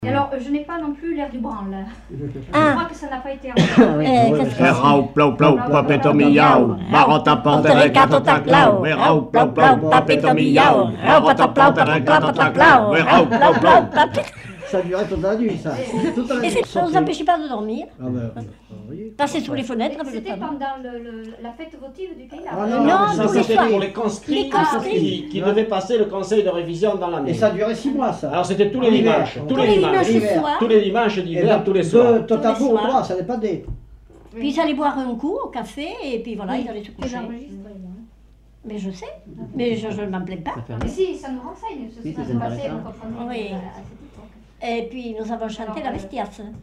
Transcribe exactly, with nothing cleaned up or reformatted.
Et alors, je n'ai pas non plus l'air du branle. Ah. Je crois que ça n'a pas été enregistré. Euh, qu'est-ce que Erau, plau, plau, papeto miau, barota pantere catotaclau, erau, plau, plau, papeto miau, barota pantere catotaclau, erau, plau, plau. Ça durait toute la nuit, ça. Toute la Et nuit. c'est- ça ne vous empêchait pas de dormir? Ah ben, oui. Passer sous les fenêtres avec le C'était tabac. pendant le, le, la fête votive du pays. Ah, Non, non, Ça, tous les c'était soirs. pour les conscrits, Les conscrits. qui, qui devaient passer le conseil de révision dans Et l'année. ça durait six mois, ça. Alors c'était tous les L'hiver. dimanches, tous Tous les les dimanches, dimanches L'hiver. soirs. tous les dimanches Et d'hiver, donc, tous les soirs. De Totapo au soirs. trois, ça n'est pas des. Puis ils allaient boire un coup au café et puis voilà, ils allaient se C'est coucher. enregistré. Mais je sais, mais je ne m'en plains pas. Mais si, ça nous renseigne ce Oui, qui c'est s'est passé, intéressant. vous comprenez, Oui. à cette époque. Et puis nous avons chanté la Vestiace.